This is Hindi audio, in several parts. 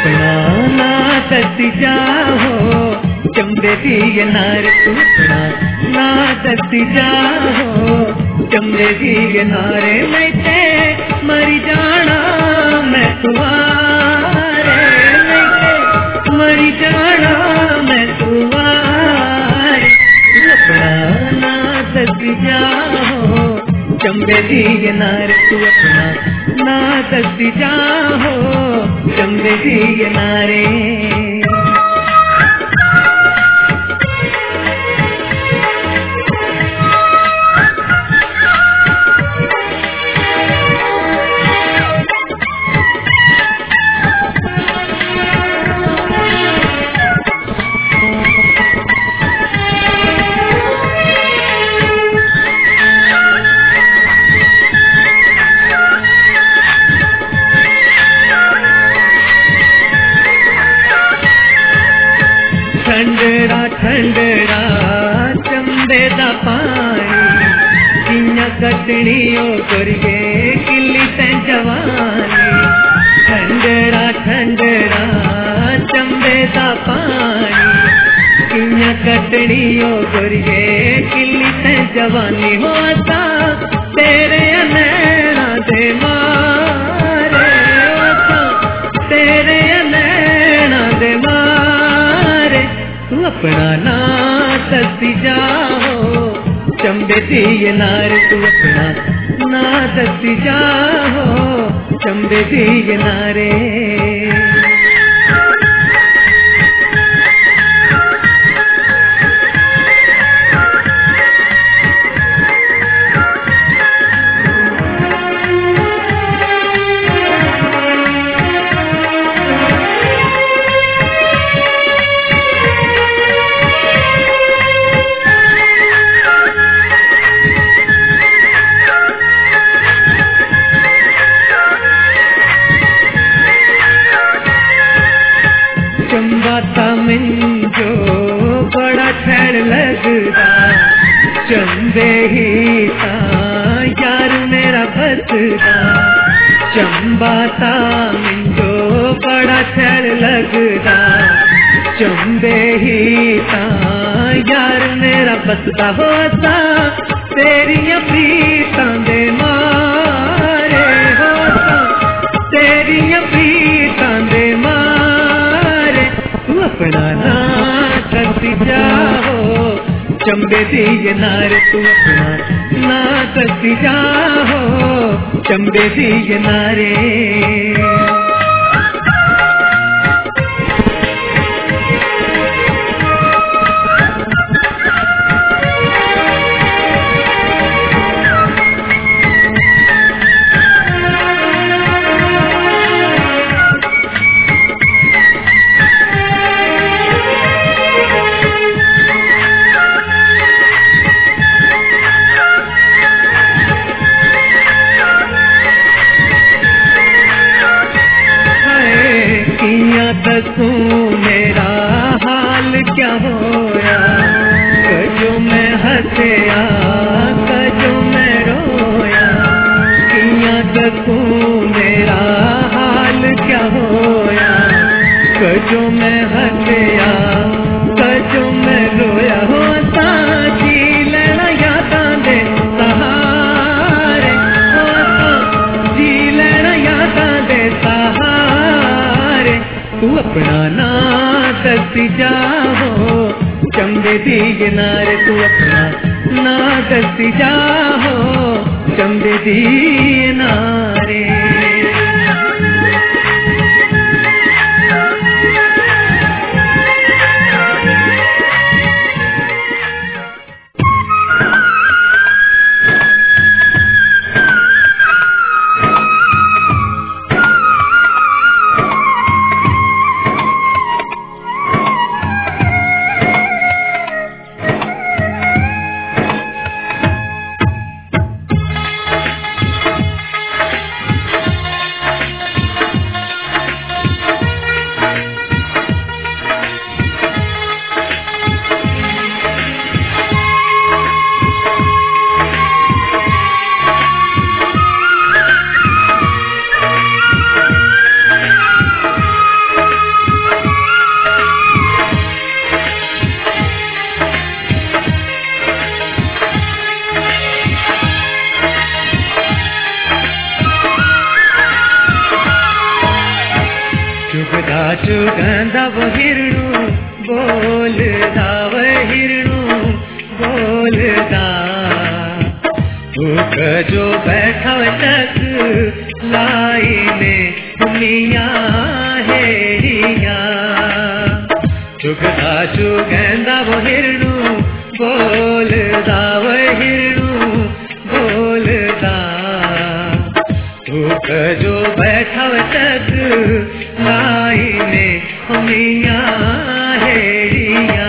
अपना ना दसी जाओ चंबे दी नारे तू अपना ना दसी जाओ चंबे दी नारे मैं ते मरी जाना मैं तुम्हारे मरी जाना मैं तुम्हारे अपना ना दसी जाओ चंबे दी नारे तू अपना ना दसी जाओ चंबे दी नारे ठंडड़ा ठंडड़ा चंबे दा पानी कियां कटनी ओ करिए किली ते जवानी ठंडड़ा ठंडड़ा चंबे दा पानी कियां कटनी ओ करिए किली ते जवानी होता तेरे नैना दे मारे होता तेरे नैना दे मारे तू अपना ना दसी जाओ चंबे दी नारे तू अपना ना दसी जाओ चंबे दी नारे चंबाता मिंजो बड़ा छैड़ लगदा चंबे ही ता यार मेरा बसदा चंबाता मिंजो बड़ा छैड़ लगदा चंबे ही ता यार मेरा बसदा होता तेरियां प्रीतां दे मारे होता तेरियां प्रीतां दे अपना ना दसी जाओ चंबे दी नारे तू अपना ना दसी जाओ चंबे दी नारे दसू मेरा हाल क्या होया कजो मैं हंसया कजो मैं रोया किया दसू मेरा हाल क्या होया कजो मैं हंसया कजो मैं रोया होता जी लेना यादां दे सहारे होता जी लेना यादां दे सहारे तू अपना ना दसी जाओ चंबे दी नारे तू अपना ना दसी जाओ चंबे दी नारे चुगंदा वो हिरणू बोलदा वो हिरणू बोलदा भूख जो बैठा तक लाई ने मिया हेड़िया चुगदा चुगंदा वो हिरणू बोलदा वो हिरणू बोलदा भूख जो बैठा तक लाई ने मिया हेड़िया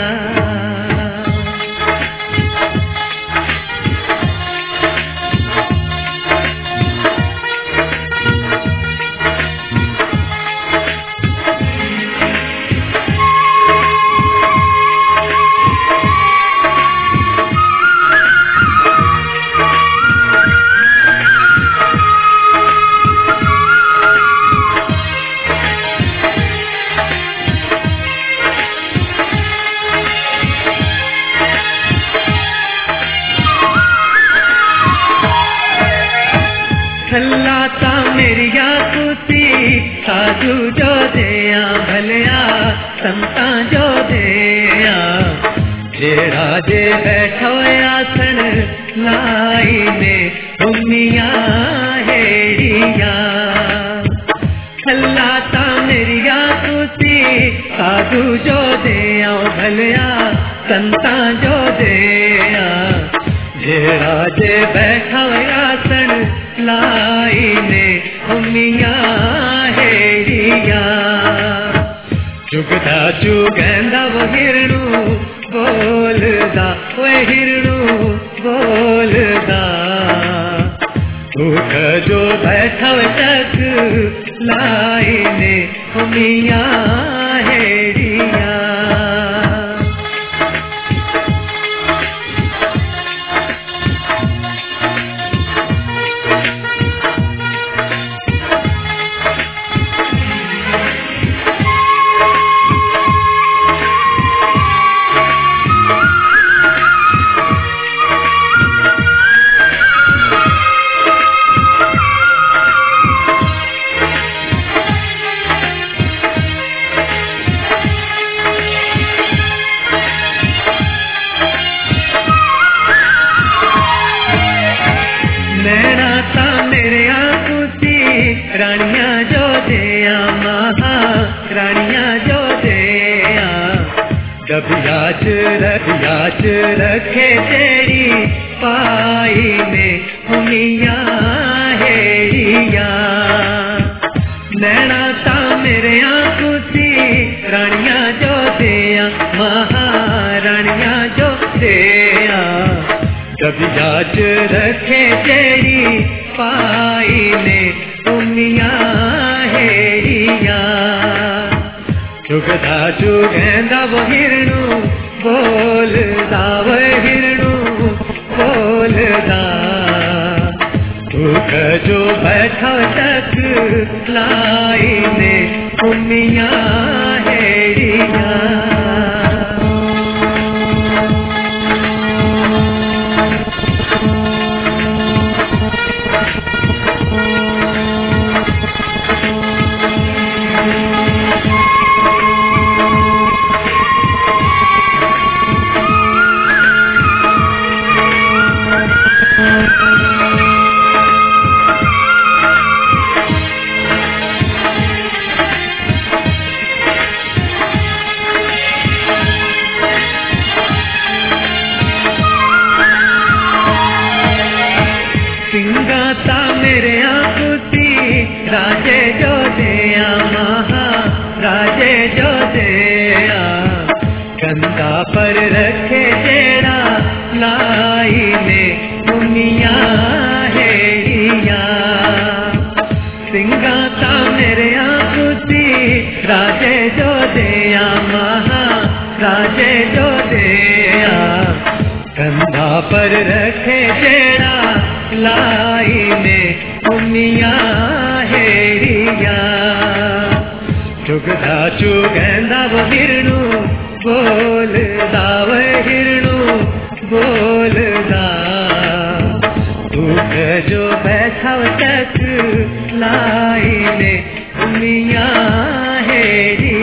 खल्लाता मेरिया कुती साधु जो देया भलिया संता जो देया जेड़ा जे बैठो आसन लाई ने उमिया हेड़िया खल्लाता मेरिया कुती साधु जो देया भलिया संता जो देया जेड़ा जे बैठो आसन लाई ने उमिया हेड़िया चुगदा चुगंदा वो हिरणू बोलदा वो हिरणू बोलदा भूख जो बैठा तक लाई ने उमिया हेड़िया रानिया जो देया महारानिया जो देया डबियाच रखे तेरी पाई में उमिया हेड़िया नैना ता मेरे आंखुसी रानिया जो देया महारानिया जो देया डबियाच रखे तेरी पाई में उमिया हेड़िया चुगदा चुगंदा वो हिरणू बोलदा वो हिरणू बोलदा भूख जो बैठा तक लाई ने उमिया हेड़िया सिंगाता मेरे आंखुती राजे जो देया महाराजे जो देया कंधा पर रखे जेड़ा लाई ने उमिया हेड़िया सिंगाता मेरे आंखुती राजे जो देया महाराजे जो देया कंधा पर रखे जेड़ा लाई ने उमिया हेड़िया चुगदा चुगंदा वो हिरणू बोलदा वो हिरणू बोलदा भूख जो बैठा तक लाई ने उमिया हेड़ी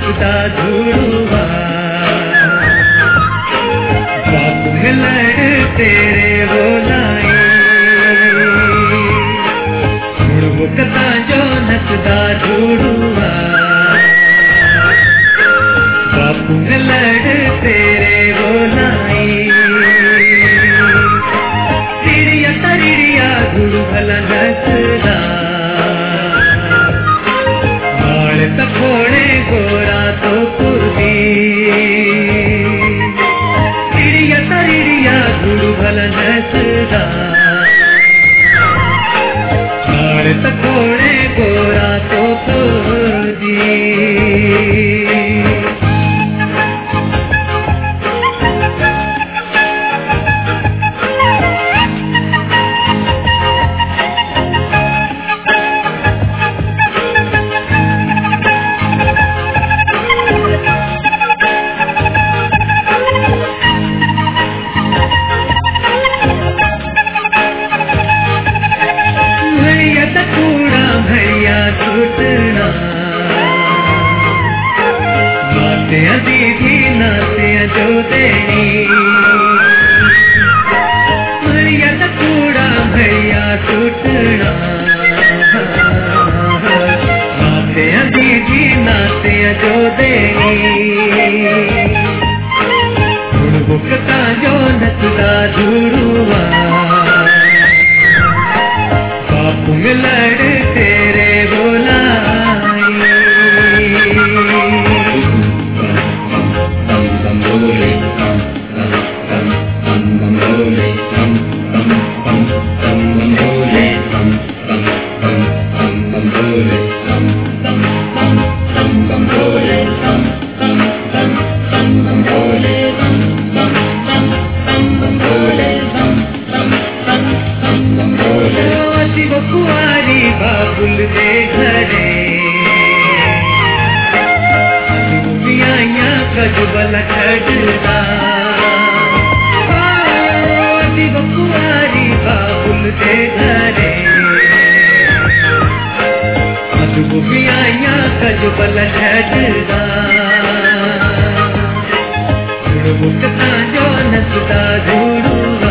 नचदा धुड़ुआ बापू में लड़ तेरे बोलाई मुड़बुकता जो नचदा धुड़ुआ बापू में लड़ तेरे बोलाई तिड़िया तरिड़िया गुरु भला नचदा बाल तकोड़े गोरा तो कुर्दी तिड़िया तरिड़िया गुरु भला नचदा बाल तकोड़े गोरा तो कुर्दी दीदी नाते जो देनी मरिया तकूड़ा भैया टूटना नाते दीदी नाते जो देनी बुकता जो नचदा धुड़ुआ बापू में लड़ तेरे बोलाई कुआरी बाबुल दे घरे कजुबल खड़दा कुआरी बाबुल दे घरे कजुबल खड़दा बुकता जो नचदा धुड़ुआ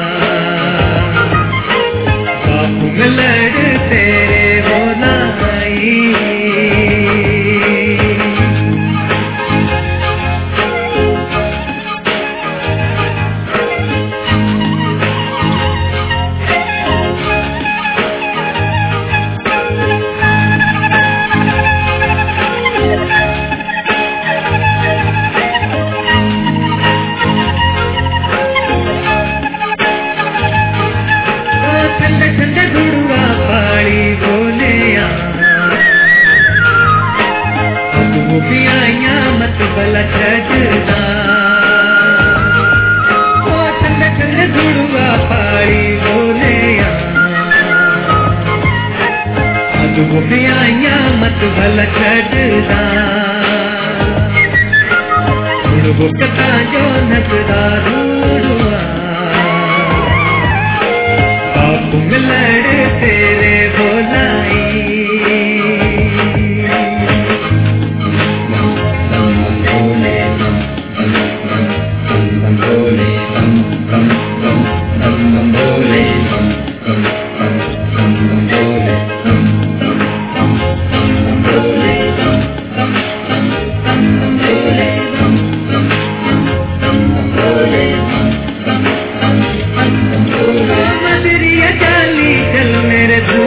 बापू में लड़ तेरे बोलाई मत भला छड़दा बुकता जो नचदा धुड़ुआ बापू में लड़ तेरे बोलाई मेरे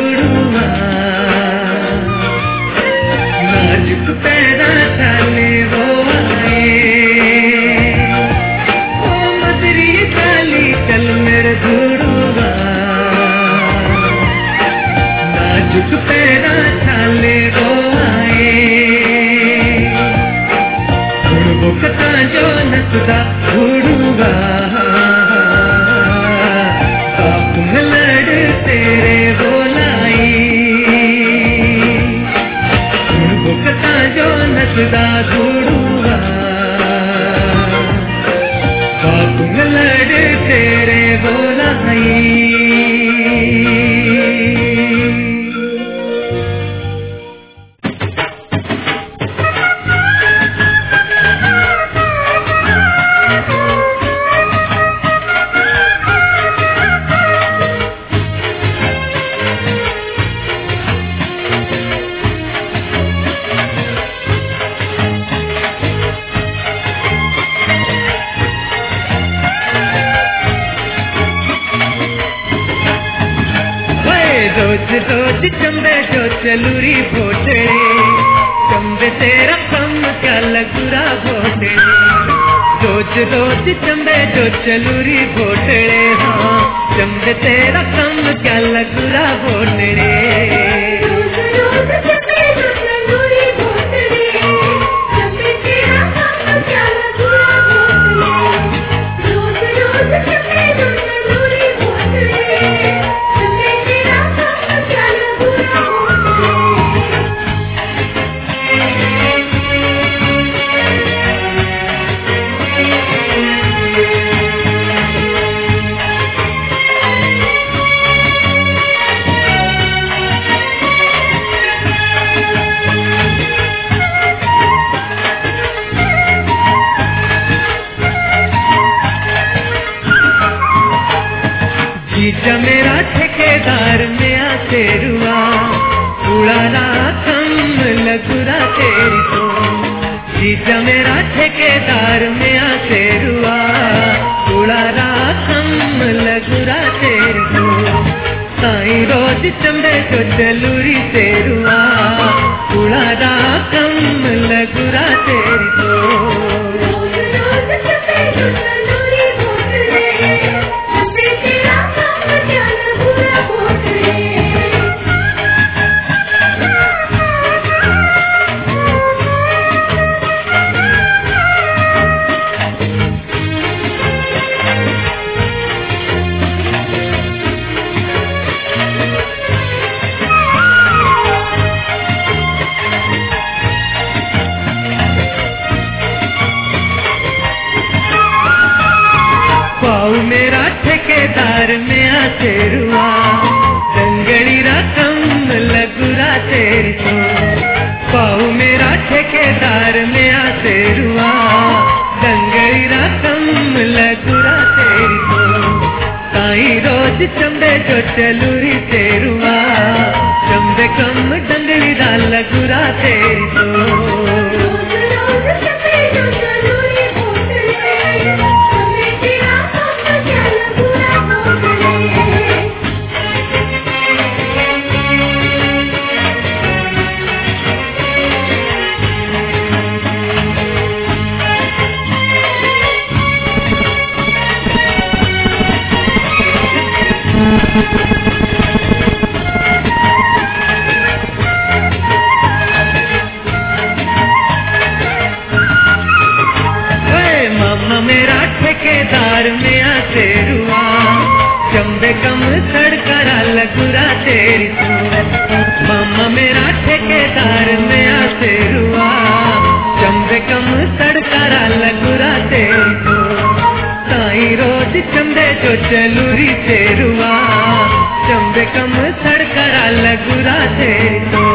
चंबे जो चलूरी भोटे चंबे तेरा कम क्या लगुरा भोटे रोज रोज चंबे जो चलूरी भोटे हाँ चंबे तेरा कम क्या लगुरा भोटे मेरा ठेकेदार में आते रुआ उड़ाना कम लगुरा तेरी तो जीजा मेरा ठेकेदार में आते रुआ उड़ाना कम लगुरा तेरी तो साई रोज चंबे जो चलूरी से रुआ उड़ाना कम लगुरा तेरी तो मेरा ठेकेदार में आते रुआ दंगड़ी रकम लगुरा तेरी तो पाऊ मेरा ठेकेदार में आते रुआ दंगड़ी रकम लगुरा तेरी तो ताई रोज चंबे जो चलूरी तेरुआ चंबे कम दंगड़ी दा लगुरा तेरी तो मामा मेरा ठेकेदार में आते रुआ चंबे कम सड़करा लगुरा तेरी तो मामा मेरा ठेकेदार में आते रुआ चंबे कम सड़करा लगुरा तेरी तो साई रोज चंबे जो चलूरी से रुआ चंबे कम सड़करा लगुरा तेरी तो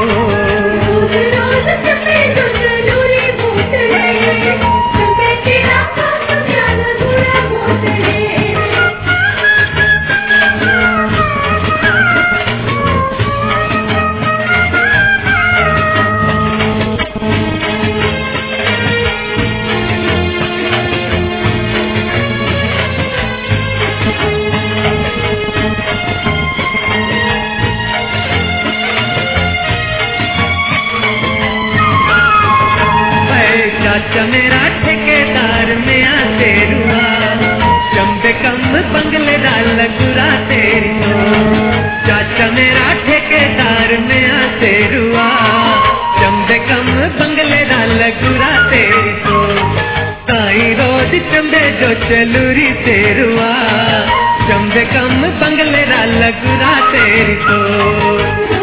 चाचा मेरा ठेकेदार में आते रुआ चंबे कम बंगले डाल लगुरा तेरी तो चाचा मेरा ठेकेदार में आते रुआ चंबे कम बंगले डाल लगुरा तेरी तो ताई रोज चंबे जो चलूरी तेरुआ चंबे कम बंगले डाल लगुरा तेरी तो